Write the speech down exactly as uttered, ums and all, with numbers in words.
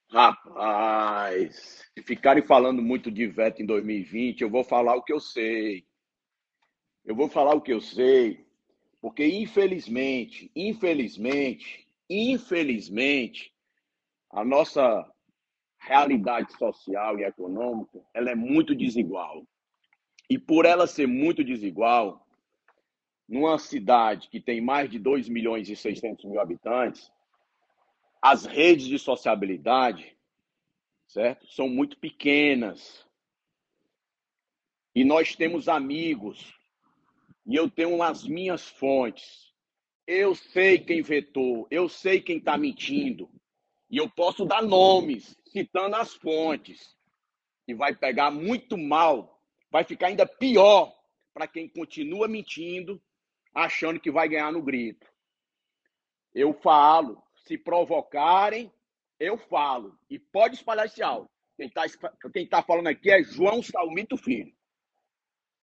Rapaz, se ficarem falando muito de veto em dois mil e vinte, eu vou falar o que eu sei. Eu vou falar o que eu sei, porque infelizmente, infelizmente, infelizmente, a nossa realidade social e econômica, ela é muito desigual. E por ela ser muito desigual, numa cidade que tem mais de dois milhões e seiscentos mil habitantes, as redes de sociabilidade, certo? São muito pequenas. E nós temos amigos, e eu tenho as minhas fontes. Eu sei quem vetou, eu sei quem está mentindo. E eu posso dar nomes, citando as fontes. E vai pegar muito mal, vai ficar ainda pior para quem continua mentindo, achando que vai ganhar no grito. Eu falo, se provocarem, eu falo. E pode espalhar esse áudio. Quem está quem tá falando aqui é João Salmito Filho.